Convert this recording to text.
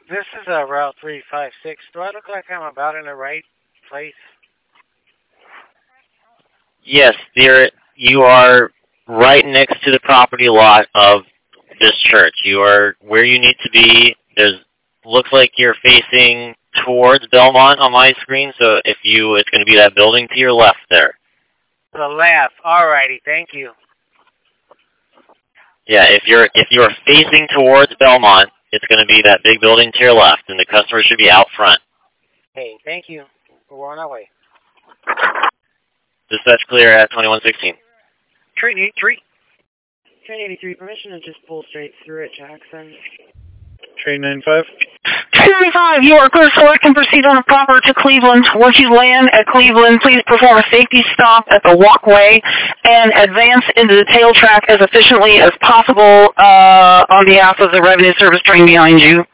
This is Route 356. Do I look like I'm about in the right place? Yes, you are right next to the property lot of this church. You are where you need to be. Looks like you're facing towards Belmont on my screen, so it's going to be that building to your left there. The left. Alrighty, thank you. Yeah, if you're facing towards Belmont, it's going to be that big building to your left, and the customer should be out front. Hey, thank you. We're on our way. Dispatch clear at 2116. Train 83. Train 83, permission to just pull straight through at Jackson. Train 95. Train 95, you are clear to select and proceed on the proper to Cleveland. Once you land at Cleveland, please perform a safety stop at the walkway and advance into the tail track as efficiently as possible on behalf of the revenue service train behind you.